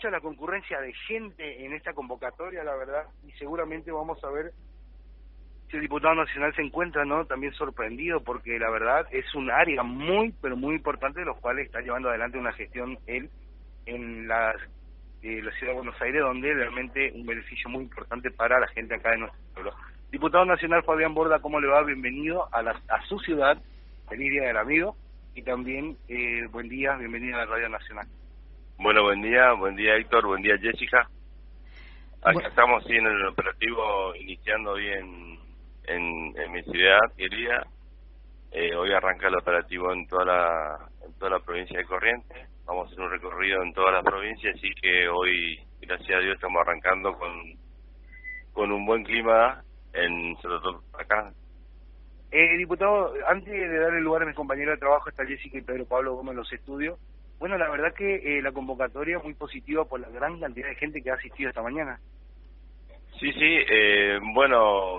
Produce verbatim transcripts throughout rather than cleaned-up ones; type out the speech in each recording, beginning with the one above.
mucha la concurrencia de gente en esta convocatoria, la verdad, y seguramente vamos a ver si el diputado nacional se encuentra, ¿no?, también sorprendido, porque la verdad es un área muy, pero muy importante, de los cuales está llevando adelante una gestión él en la, eh, la ciudad de Buenos Aires, donde realmente un beneficio muy importante para la gente acá de nuestro pueblo. Diputado nacional Fabián Borda, ¿cómo le va? Bienvenido a, la, a su ciudad, feliz Día del Amigo, y también eh, buen día, bienvenido a la Radio Nacional. Bueno, buen día, buen día Héctor, buen día Jessica. Acá bueno. estamos sí, en el operativo, iniciando hoy en, en, en mi ciudad querida. Eh, hoy arranca el operativo en toda la en toda la provincia de Corrientes. Vamos a hacer un recorrido en todas las provincias, así que hoy, gracias a Dios, estamos arrancando con con un buen clima, en sobre todo acá. Eh, diputado, antes de darle lugar a mis compañeros de trabajo, está Jessica y Pedro Pablo Gómez en los estudios. Bueno, la verdad que eh, la convocatoria es muy positiva por la gran cantidad de gente que ha asistido esta mañana. Sí, sí, eh, bueno,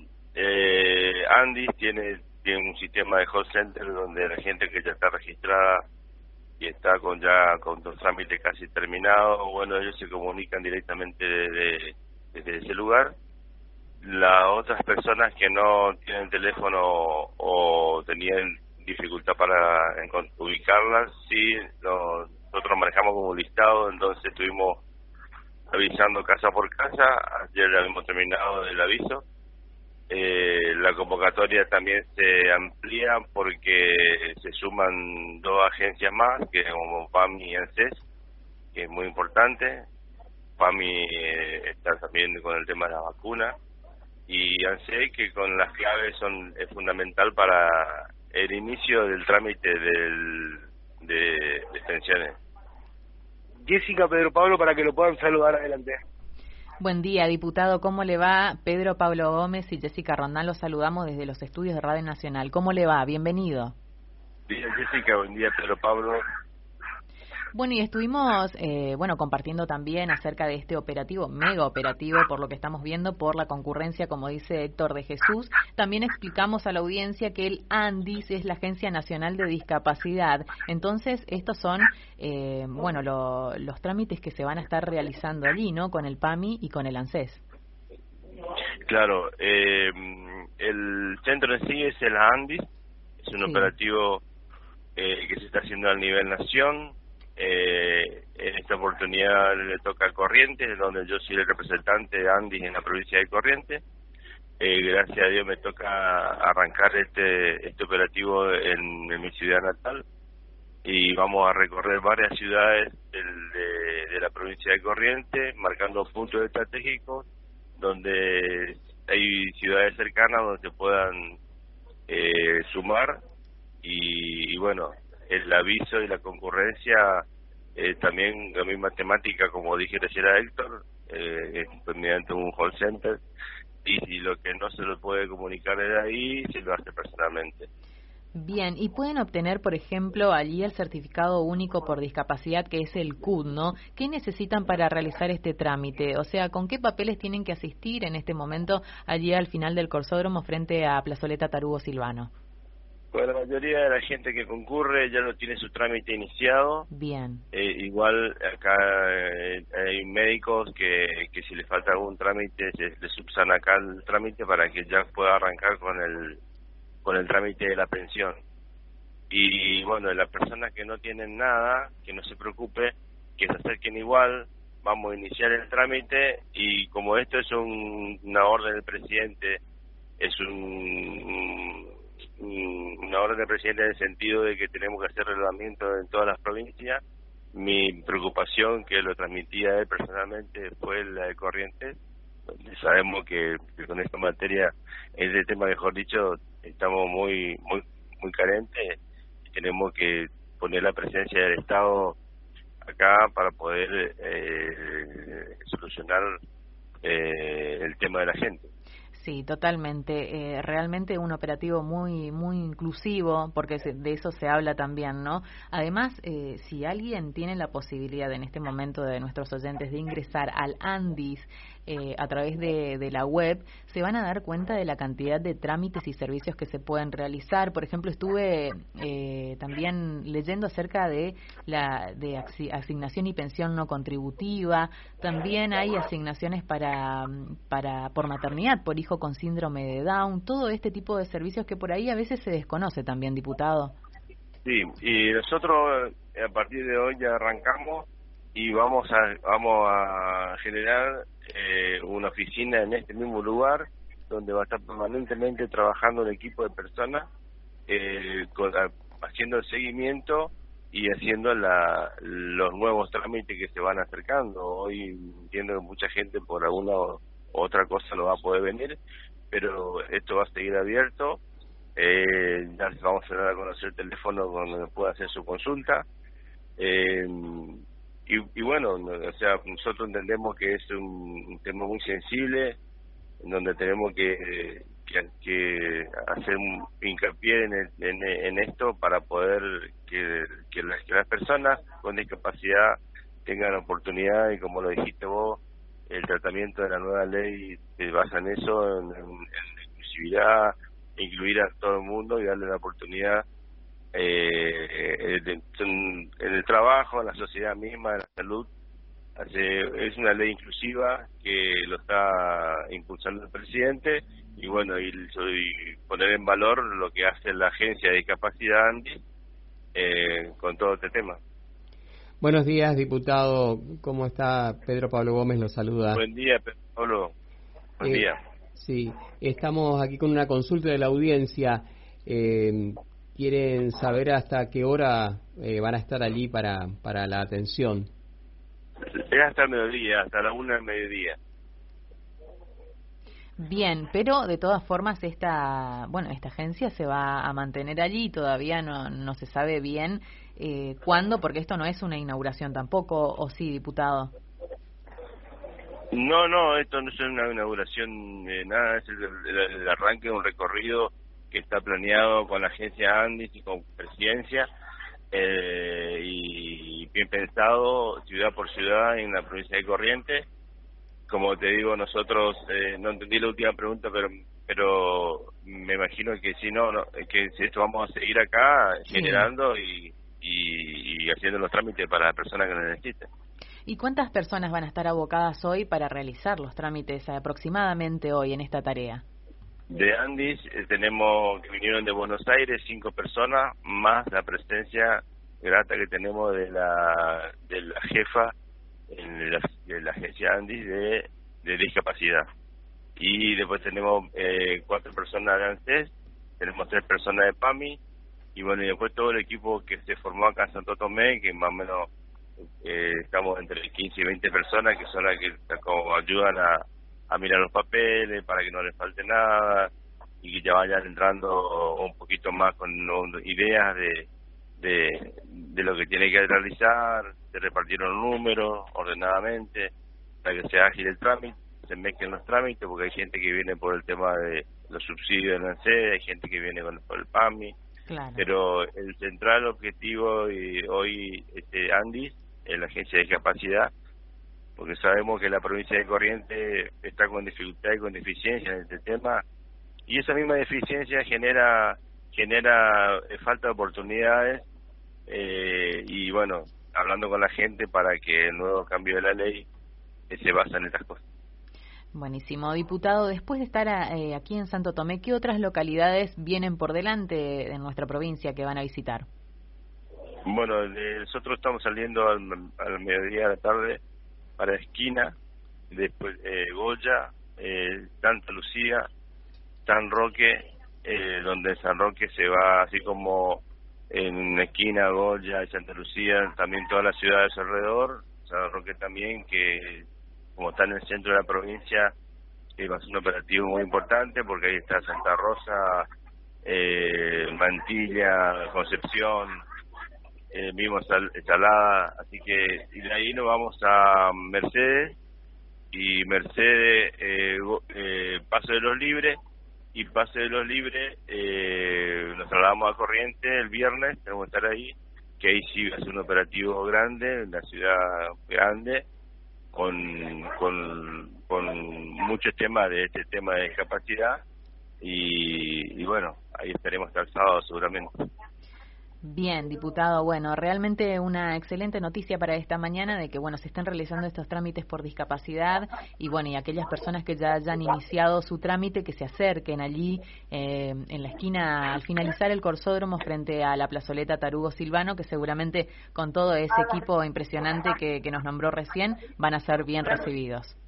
eh, Andis tiene, tiene un sistema de call center donde la gente que ya está registrada y está con ya con los trámites casi terminados, bueno, ellos se comunican directamente desde, desde ese lugar. Las otras personas que no tienen teléfono o tenían dificultad para ubicarlas, sí, lo, nosotros manejamos como un listado, entonces estuvimos avisando casa por casa. Ayer ya hemos terminado el aviso. Eh, la convocatoria también se amplía porque se suman dos agencias más, que es como PAMI y ANSES, que es muy importante. PAMI eh, está también con el tema de la vacuna, y ANSES, que con las claves son es fundamental para el inicio del trámite del, de, de extensiones. Jessica, Pedro Pablo, para que lo puedan saludar adelante. Buen día, diputado. ¿Cómo le va? Pedro Pablo Gómez y Jessica Rondán los saludamos desde los estudios de Radio Nacional. ¿Cómo le va? Bienvenido. Buen día, Jessica. Buen día, Pedro Pablo. Bueno, y estuvimos, eh, bueno, compartiendo también acerca de este operativo, mega operativo, por lo que estamos viendo, por la concurrencia, como dice Héctor de Jesús. También explicamos a la audiencia que el ANDIS es la Agencia Nacional de Discapacidad. Entonces, estos son, eh, bueno, lo, los trámites que se van a estar realizando allí, ¿no?, con el PAMI y con el ANSES. Claro, eh, el centro en sí es el ANDIS, es un sí. operativo eh, que se está haciendo a nivel nación. Eh, en esta oportunidad le toca a Corrientes, donde yo soy el representante de Andis en la provincia de Corrientes. Eh, gracias a Dios me toca arrancar este este operativo en, en mi ciudad natal, y vamos a recorrer varias ciudades del, de, de la provincia de Corrientes, marcando puntos estratégicos donde hay ciudades cercanas donde se puedan eh, sumar, y, y bueno, el aviso y la concurrencia eh, también la misma temática, como dije recién a Héctor, eh, mediante un call center, y si lo que no se lo puede comunicar de ahí, se lo hace personalmente. Bien, y pueden obtener, por ejemplo, allí el certificado único por discapacidad, que es el C U D, ¿no? ¿Qué necesitan para realizar este trámite? O sea, ¿con qué papeles tienen que asistir en este momento allí al final del corsódromo frente a Plazoleta Tarugo Silvano? Pues la mayoría de la gente que concurre ya no tiene su trámite iniciado. Bien. Eh, igual acá eh, hay médicos que, que si les falta algún trámite, se le subsan acá el trámite para que ya pueda arrancar con el con el trámite de la pensión. Y bueno, las personas que no tienen nada, que no se preocupe, que se acerquen igual, vamos a iniciar el trámite, y como esto es un, una orden del presidente, es un... una orden del presidente en el sentido de que tenemos que hacer relevamiento en todas las provincias. Mi preocupación, que lo transmitía él personalmente, fue la de Corrientes, donde sabemos que, que con esta materia, este tema mejor dicho, estamos muy muy muy carentes, y tenemos que poner la presencia del Estado acá para poder eh, solucionar eh, el tema de la gente. Sí, totalmente. Eh, realmente un operativo muy muy inclusivo, porque se, de eso se habla también, ¿no? Además, eh, si alguien tiene la posibilidad en este momento de nuestros oyentes de ingresar al Andis eh, a través de, de la web, se van a dar cuenta de la cantidad de trámites y servicios que se pueden realizar. Por ejemplo, estuve eh, también leyendo acerca de la de asignación y pensión no contributiva. También hay asignaciones para para por maternidad, por hijo con síndrome de Down, todo este tipo de servicios que por ahí a veces se desconoce también, diputado. Sí, y nosotros a partir de hoy ya arrancamos y vamos a vamos a generar eh, una oficina en este mismo lugar donde va a estar permanentemente trabajando un equipo de personas eh, con, a, haciendo el seguimiento y haciendo la, los nuevos trámites que se van acercando. Hoy entiendo que mucha gente por alguna u otra cosa no va a poder venir, pero esto va a seguir abierto. Eh, ya les vamos a dar a conocer el teléfono donde pueda hacer su consulta. Eh, y, y bueno, o sea, nosotros entendemos que es un, un tema muy sensible, en donde tenemos que, que, que hacer un hincapié en, el, en, en esto para poder que, que, las, que las personas con discapacidad tengan oportunidad, y como lo dijiste vos, el tratamiento de la nueva ley se basa en eso, en, en, en la inclusividad, incluir a todo el mundo y darle la oportunidad eh, de, en, en el trabajo, en la sociedad misma, en la salud. Hace, es una ley inclusiva que lo está impulsando el presidente, y bueno, y, y poner en valor lo que hace la Agencia de Discapacidad Andis eh, con todo este tema. Buenos días, diputado. ¿Cómo está? Pedro Pablo Gómez lo saluda. Buen día, Pedro Pablo. Buen eh, día. Sí, estamos aquí con una consulta de la audiencia. Eh, quieren saber hasta qué hora eh, van a estar allí para, para la atención. Es hasta el mediodía, hasta la una del mediodía. Bien, pero de todas formas esta, bueno, esta agencia se va a mantener allí, todavía no, no se sabe bien eh, cuándo, porque esto no es una inauguración tampoco, ¿o sí, diputado? No, no, esto no es una inauguración de nada, es el, el, el arranque de un recorrido que está planeado con la agencia Andis y con Presidencia, eh, y bien pensado, ciudad por ciudad, en la provincia de Corrientes. Como te digo, nosotros, eh, no entendí la última pregunta, pero pero me imagino que si no, no que esto vamos a seguir acá sí. generando y, y, y haciendo los trámites para las personas que lo necesiten. ¿Y cuántas personas van a estar abocadas hoy para realizar los trámites aproximadamente hoy en esta tarea? De Andis eh, tenemos que vinieron de Buenos Aires cinco personas, más la presencia grata que tenemos de la de la jefa en la, de la agencia Andis de, de discapacidad. Y después tenemos eh, cuatro personas de ANSES, tenemos tres personas de PAMI, y bueno, y después todo el equipo que se formó acá en Santo Tomé, que más o menos eh, estamos entre quince y veinte personas, que son las que como ayudan a, a mirar los papeles para que no les falte nada, y que ya vayan entrando un poquito más con ideas de de, de lo que tiene que realizar. Se repartieron números ordenadamente para que sea ágil el trámite, se mezclen los trámites, porque hay gente que viene por el tema de los subsidios de la ANSES, hay gente que viene con, por el PAMI, claro. Pero el central objetivo y hoy este Andis es la agencia de discapacidad, porque sabemos que la provincia de Corrientes está con dificultad y con deficiencia en este tema, y esa misma deficiencia genera genera eh, falta de oportunidades, eh, y bueno, hablando con la gente para que el nuevo cambio de la ley eh, se basa en estas cosas. Buenísimo, diputado. Después de estar eh, aquí en Santo Tomé, ¿qué otras localidades vienen por delante en nuestra provincia que van a visitar? Bueno, eh, nosotros estamos saliendo al, al mediodía de la tarde para Esquina, después eh, Goya, eh, Santa Lucía, San Roque, eh, donde San Roque se va así como en Esquina, Goya y Santa Lucía, también todas las ciudades alrededor. San Roque también, que como está en el centro de la provincia, eh, va a ser un operativo muy importante, porque ahí está Santa Rosa, eh, Mantilla, Concepción, eh, mismo Salada, así que y de ahí nos vamos a Mercedes, y Mercedes, eh, eh, Paso de los Libres, y Paso de los Libres eh, nos trasladamos a Corrientes el viernes, tenemos que estar ahí, que ahí sí va a ser un operativo grande, una ciudad grande, con, con, con muchos temas de este tema de discapacidad, y, y bueno, ahí estaremos hasta el sábado seguramente. Bien, diputado, bueno, realmente una excelente noticia para esta mañana de que, bueno, se están realizando estos trámites por discapacidad y, bueno, y aquellas personas que ya hayan iniciado su trámite que se acerquen allí eh, en la esquina al finalizar el Corsódromo frente a la plazoleta Tarugo Silvano, que seguramente con todo ese equipo impresionante que, que nos nombró recién van a ser bien recibidos.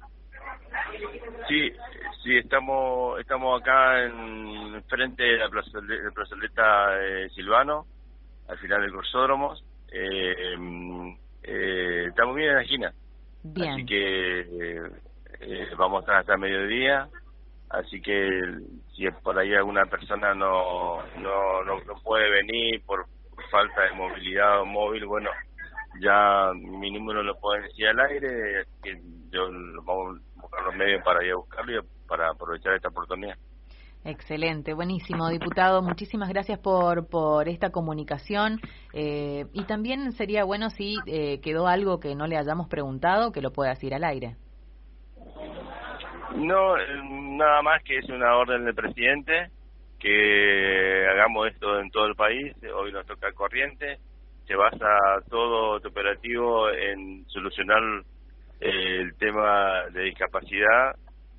Sí, sí, estamos estamos acá en frente de la plazoleta, la plazoleta eh, Silvano, al final del Corsódromo. Eh, eh, estamos bien en la esquina. Bien. Así que eh, eh, vamos a estar hasta mediodía. Así que si por ahí alguna persona no no no, no puede venir por falta de movilidad o móvil, bueno, ya mi número lo pueden decir al aire, que yo vamos a buscar los medios para ir a buscarlo y para aprovechar esta oportunidad. Excelente, buenísimo, diputado. Muchísimas gracias por por esta comunicación. Eh, y también sería bueno si eh, quedó algo que no le hayamos preguntado, que lo pueda decir al aire. No, nada más que es una orden del presidente, que hagamos esto en todo el país. Hoy nos toca Corrientes. Se basa todo tu operativo en solucionar eh, el tema de discapacidad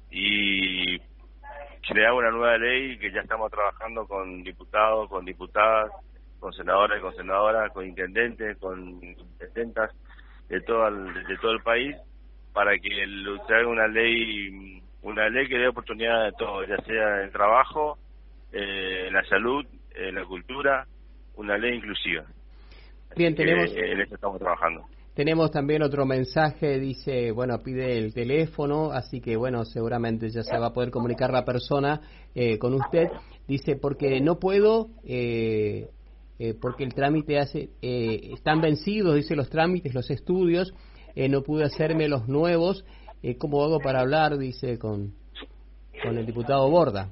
y crear una nueva ley que ya estamos trabajando con diputados, con diputadas, con senadores, con senadoras, con intendentes, con intendentas de todo el, de todo el país, para que se haga una ley una ley que dé oportunidad a todos, ya sea en el trabajo, eh, en la salud, en la cultura, una ley inclusiva. Bien, tenemos, que en eso estamos trabajando. Tenemos también otro mensaje, dice, bueno, pide el teléfono, así que bueno, seguramente ya se va a poder comunicar la persona eh, con usted. Dice, porque no puedo, eh, eh, porque el trámite hace, eh, están vencidos, dice, los trámites, los estudios, eh, no pude hacerme los nuevos, eh, ¿cómo hago para hablar? Dice, con, con el diputado Borda.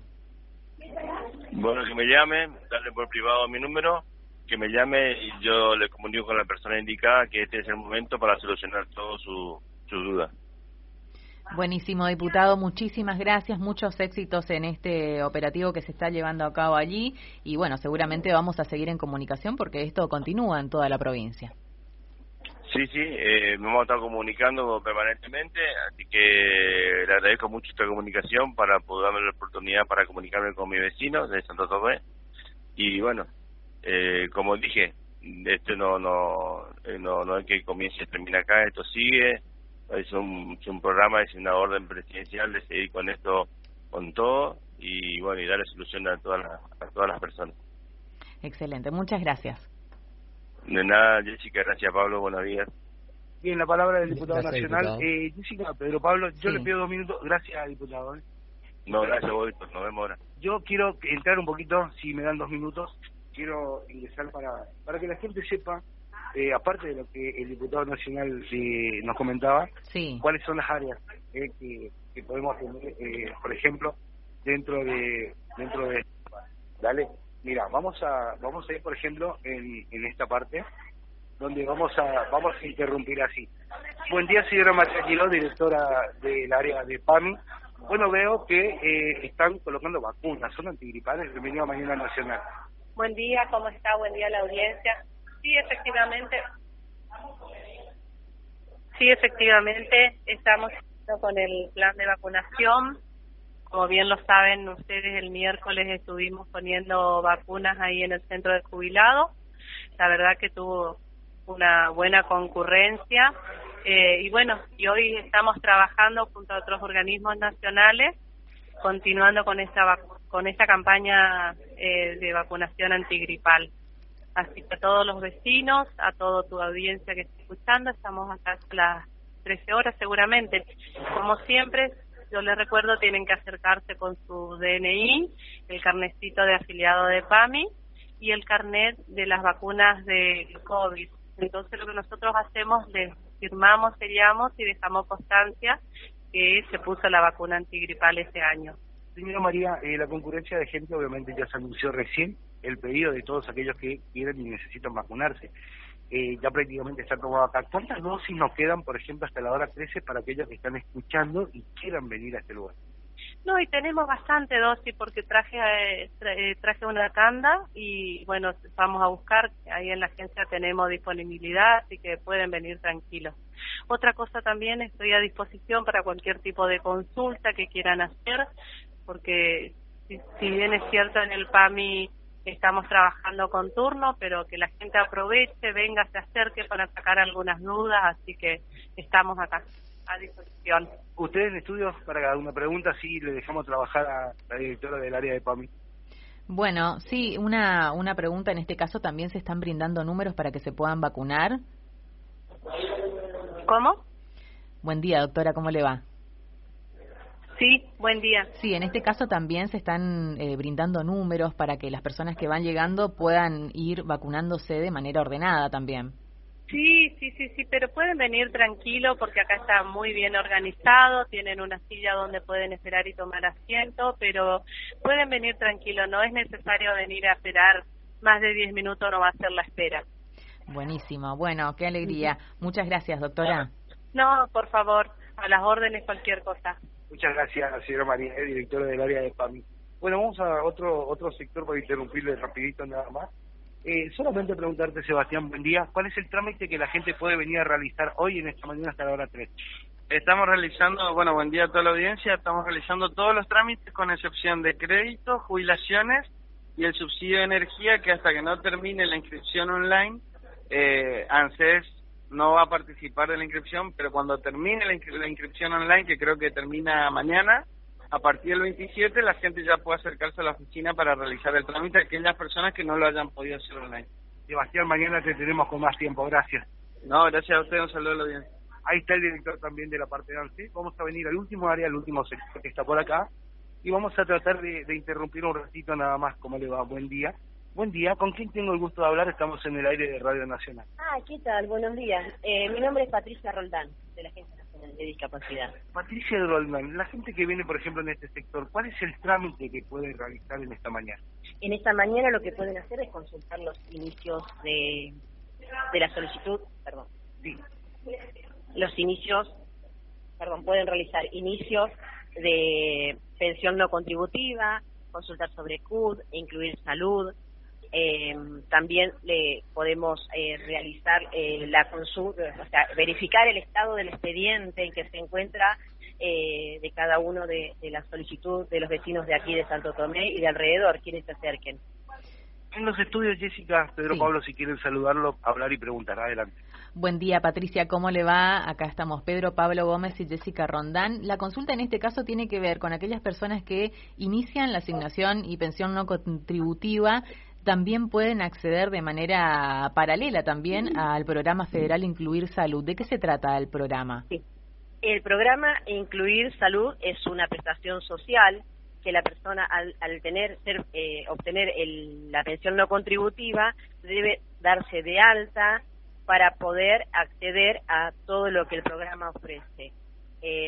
Bueno, que me llame, darle por privado mi número, que me llame y yo le comunico con la persona indicada que este es el momento para solucionar todo su, su duda. Buenísimo, diputado, muchísimas gracias, muchos éxitos en este operativo que se está llevando a cabo allí y bueno, seguramente vamos a seguir en comunicación porque esto continúa en toda la provincia. Sí, sí, eh, me hemos estado comunicando permanentemente, así que le agradezco mucho esta comunicación para poder darme la oportunidad para comunicarme con mis vecinos de Santo Tomé y bueno, Eh, como dije, esto no no eh, no no es que comience y termine acá, esto sigue, es un, es un programa, es una orden presidencial de seguir con esto, con todo, y bueno, y darle solución a todas las, a todas las personas. Excelente, muchas gracias. De nada, Jessica, gracias Pablo, buenos días. Bien, la palabra del diputado Gracias, nacional. diputado. Eh, Jessica, Pedro Pablo, yo Sí. le pido dos minutos. Gracias, diputado. ¿eh? No, gracias a vos, nos vemos ahora. Yo quiero entrar un poquito, si me dan dos minutos, quiero ingresar para para que la gente sepa, eh, aparte de lo que el diputado nacional eh, nos comentaba, Sí. cuáles son las áreas eh, que, que podemos tener, eh, por ejemplo, dentro de dentro de. Dale, mira, vamos a vamos a ir, por ejemplo, en, en esta parte donde vamos a vamos a interrumpir así. Buen día, señora María Giró, directora del área de P A M I. Bueno, veo que eh, están colocando vacunas, son antigripales. Bienvenido a Mañana Nacional. Buen día, ¿cómo está? Buen día a la audiencia. Sí, efectivamente, sí, efectivamente, estamos con el plan de vacunación. Como bien lo saben ustedes, el miércoles estuvimos poniendo vacunas ahí en el centro de jubilados. La verdad que tuvo una buena concurrencia. Eh, y bueno, y hoy estamos trabajando junto a otros organismos nacionales, continuando con esta vacu- con esta campaña eh, de vacunación antigripal. Así que a todos los vecinos, a toda tu audiencia que está escuchando, estamos acá hasta las trece horas seguramente. Como siempre, yo les recuerdo, tienen que acercarse con su D N I, el carnecito de afiliado de P A M I y el carnet de las vacunas de COVID. Entonces lo que nosotros hacemos, les firmamos, seriamos y dejamos constancia que se puso la vacuna antigripal ese año. Señora María, eh, la concurrencia de gente obviamente ya se anunció recién el pedido de todos aquellos que quieren y necesitan vacunarse. Eh, ya prácticamente está tomado acá. ¿Cuántas dosis nos quedan, por ejemplo, hasta la hora trece para aquellos que están escuchando y quieran venir a este lugar? No, y tenemos bastante dosis porque traje eh, tra eh, traje una tanda y bueno, vamos a buscar, ahí en la agencia tenemos disponibilidad, así que pueden venir tranquilos. Otra cosa también, estoy a disposición para cualquier tipo de consulta que quieran hacer, porque si, si bien es cierto en el P A M I estamos trabajando con turno, pero que la gente aproveche, venga, se acerque para sacar algunas dudas, así que estamos acá a disposición. Ustedes en estudios, para una pregunta, sí le dejamos trabajar a la directora del área de P A M I. Bueno, sí, una, una pregunta, en este caso también se están brindando números para que se puedan vacunar. ¿Cómo? Buen día, doctora, ¿cómo le va? Sí, buen día. Sí, en este caso también se están eh, brindando números para que las personas que van llegando puedan ir vacunándose de manera ordenada también. Sí, sí, sí, sí, pero pueden venir tranquilo porque acá está muy bien organizado, tienen una silla donde pueden esperar y tomar asiento, pero pueden venir tranquilo, no es necesario venir a esperar más de diez minutos, no va a ser la espera. Buenísimo, bueno, qué alegría. Muchas gracias, doctora. No, por favor, a las órdenes cualquier cosa. Muchas gracias, señora María, directora del área de P A M I. Bueno, vamos a otro otro sector para interrumpirle rapidito nada más. Eh, solamente preguntarte, Sebastián, buen día, ¿cuál es el trámite que la gente puede venir a realizar hoy en esta mañana hasta la hora tres? Estamos realizando, bueno, buen día a toda la audiencia, estamos realizando todos los trámites con excepción de crédito, jubilaciones y el subsidio de energía, que hasta que no termine la inscripción online, eh, ANSES no va a participar de la inscripción, pero cuando termine la, inscri la inscripción online, que creo que termina mañana, a partir del veintisiete la gente ya puede acercarse a la oficina para realizar el trámite, aquellas personas que no lo hayan podido hacer online. Sebastián, mañana te tenemos con más tiempo, gracias. No, gracias a usted, un saludo a la audiencia. Ahí está el director también de la parte de ANSES. Vamos a venir al último área, al último sector que está por acá, y vamos a tratar de, de interrumpir un ratito nada más. ¿Cómo le va? Buen día. Buen día, ¿con quién tengo el gusto de hablar? Estamos en el aire de Radio Nacional. Ah, ¿qué tal? Buenos días. Eh, mi nombre es Patricia Roldán, de la Agencia Nacional de Discapacidad. Patricia Roldán, la gente que viene, por ejemplo, en este sector, ¿cuál es el trámite que puede realizar en esta mañana? En esta mañana lo que pueden hacer es consultar los inicios de, de la solicitud, perdón. Sí. Los inicios, perdón, pueden realizar inicios de pensión no contributiva, consultar sobre C U D, incluir salud. Eh, también le podemos eh, realizar eh, la consulta, o sea, verificar el estado del expediente en que se encuentra eh, de cada uno de, de la solicitud de los vecinos de aquí de Santo Tomé y de alrededor, quienes se acerquen. En los estudios, Jessica, Pedro Sí. Pablo, si quieren saludarlo, hablar y preguntar. Adelante. Buen día, Patricia, ¿cómo le va? Acá estamos Pedro Pablo Gómez y Jessica Rondán. La consulta en este caso tiene que ver con aquellas personas que inician la asignación y pensión no contributiva. También pueden acceder de manera paralela también al programa federal Incluir Salud. ¿De qué se trata el programa? Sí. El programa Incluir Salud es una prestación social que la persona al, al tener ser eh, obtener el, la pensión no contributiva debe darse de alta para poder acceder a todo lo que el programa ofrece. Eh,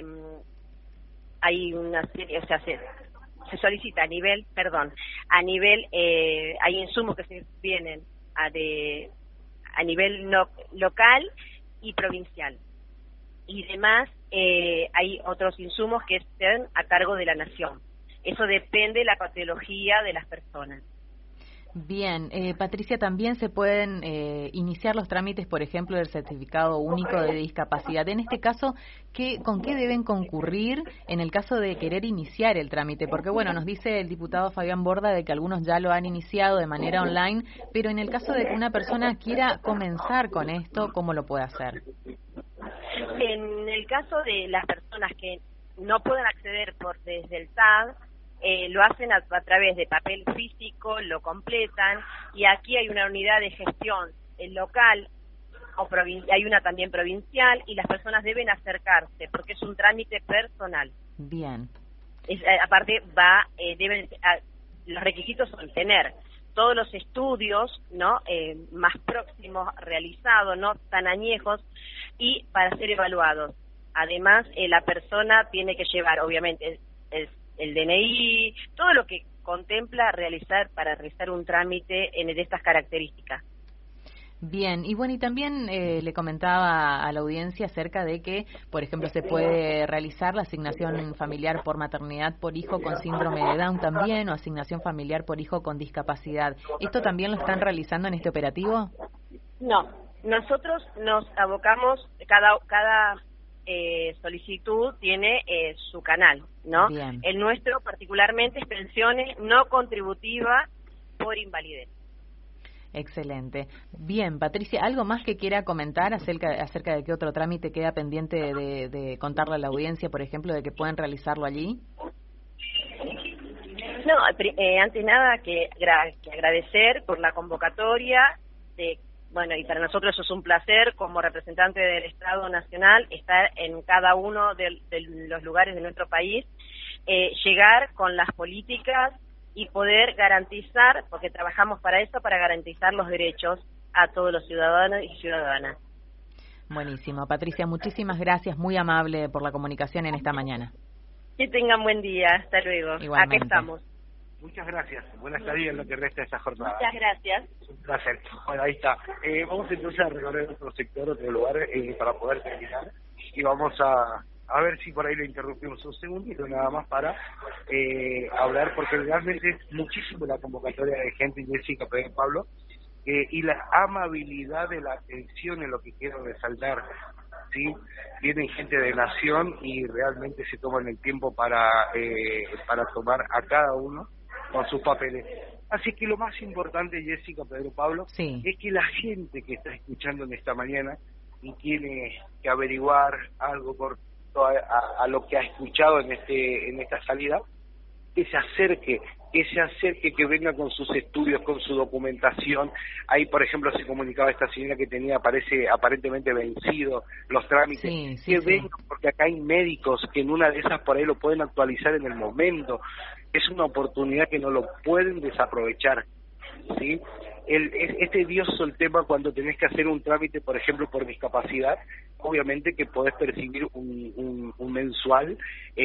hay una serie, o sea, se, se solicita a nivel, perdón, a nivel, eh, hay insumos que se vienen a, de, a nivel no, local y provincial. Y demás, eh, hay otros insumos que estén a cargo de la nación. Eso depende de la patología de las personas. Bien, eh, Patricia, también se pueden eh, iniciar los trámites, por ejemplo, del certificado único de discapacidad. En este caso, ¿qué, ¿con qué deben concurrir en el caso de querer iniciar el trámite? Porque, bueno, nos dice el diputado Fabián Borda de que algunos ya lo han iniciado de manera online, pero en el caso de que una persona quiera comenzar con esto, ¿cómo lo puede hacer? En el caso de las personas que no pueden acceder por desde el S A D, Eh, lo hacen a, a través de papel físico, lo completan, y aquí hay una unidad de gestión el local, o provin- hay una también provincial, y las personas deben acercarse, porque es un trámite personal. Bien. Es, eh, aparte, va eh, deben a, los requisitos son tener todos los estudios no eh, más próximos realizados, no tan añejos, y para ser evaluados. Además, eh, la persona tiene que llevar, obviamente, el, el, el D N I, todo lo que contempla realizar para realizar un trámite en, de estas características. Bien, y bueno, y también eh, le comentaba a la audiencia acerca de que, por ejemplo, se puede realizar la asignación familiar por maternidad por hijo con síndrome de Down también, o asignación familiar por hijo con discapacidad. ¿Esto también lo están realizando en este operativo? No, nosotros nos abocamos, cada cada eh, solicitud tiene eh, su canal, ¿no? Bien. El nuestro particularmente es pensiones no contributivas por invalidez. Excelente. Bien, Patricia, ¿algo más que quiera comentar acerca, acerca de qué otro trámite queda pendiente de, de contarle a la audiencia, por ejemplo, de que pueden realizarlo allí? No, eh, antes nada que, que agradecer por la convocatoria. De, bueno, y para nosotros eso es un placer como representante del Estado Nacional estar en cada uno de, de los lugares de nuestro país, eh, llegar con las políticas y poder garantizar, porque trabajamos para eso, para garantizar los derechos a todos los ciudadanos y ciudadanas. Buenísimo. Patricia, muchísimas gracias, muy amable por la comunicación en esta mañana. Que tengan buen día, hasta luego. Igualmente. Aquí estamos. Muchas gracias. Buenas tardes en lo que resta de esta jornada. Muchas gracias. Un placer. Bueno, ahí está. Eh, vamos entonces a recorrer otro sector, otro lugar, eh, para poder terminar. Y vamos a... A ver si por ahí lo interrumpimos un segundito, nada más para eh, hablar, porque realmente es muchísimo la convocatoria de gente, Jessica, Pedro, Pablo, eh, y la amabilidad de la atención es lo que quiero resaltar, ¿sí? Vienen gente de Nación y realmente se toman el tiempo para, eh, para tomar a cada uno con sus papeles. Así que lo más importante, Jessica, Pedro, Pablo, sí, es que la gente que está escuchando en esta mañana y tiene que averiguar algo por A, a, a lo que ha escuchado en este en esta salida, que se acerque, que se acerque, que venga con sus estudios, con su documentación. Ahí, por ejemplo, se comunicaba esta señora que tenía, parece aparentemente vencido los trámites, sí, sí, que sí. venga, porque acá hay médicos que en una de esas por ahí lo pueden actualizar en el momento. Es una oportunidad que no lo pueden desaprovechar, ¿sí? El, es, es tedioso el tema cuando tenés que hacer un trámite, por ejemplo, por discapacidad, obviamente que podés percibir un, un, un mensual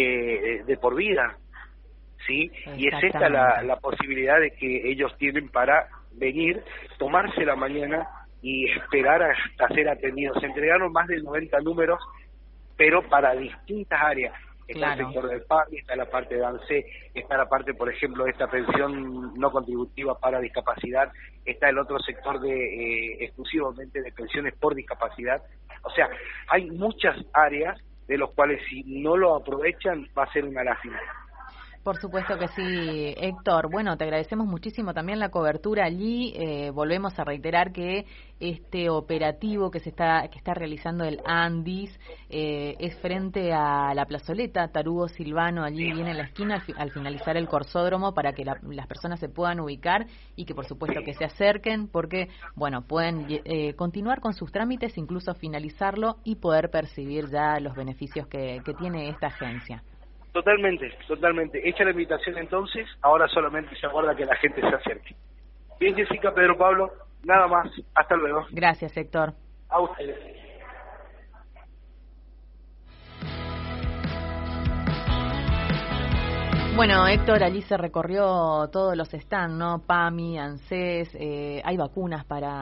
eh, de por vida, ¿sí? Y es esta la, la posibilidad de que ellos tienen para venir, tomarse la mañana y esperar hasta ser atendidos. Se entregaron más de noventa números, pero para distintas áreas. Está claro. el sector del P A M I, está la parte de ANSE, está la parte, por ejemplo, de esta pensión no contributiva para discapacidad, está el otro sector de eh, exclusivamente de pensiones por discapacidad. O sea, hay muchas áreas de los cuales si no lo aprovechan va a ser una lástima. Por supuesto que sí, Héctor. Bueno, te agradecemos muchísimo también la cobertura allí. Eh, volvemos a reiterar que este operativo que se está que está realizando el ANDIS eh, es frente a la plazoleta Tarugo Silvano, allí viene en la esquina al, fi al finalizar el corsódromo, para que la, las personas se puedan ubicar y que por supuesto que se acerquen, porque bueno, pueden eh, continuar con sus trámites, incluso finalizarlo y poder percibir ya los beneficios que, que tiene esta agencia. Totalmente, totalmente. Hecha la invitación entonces, ahora solamente se aguarda que la gente se acerque. Bien, Jessica, Pedro, Pablo, nada más. Hasta luego. Gracias, Héctor. A ustedes. Bueno, Héctor, allí se recorrió todos los stands, ¿no? P A M I, ANSES, eh, hay vacunas para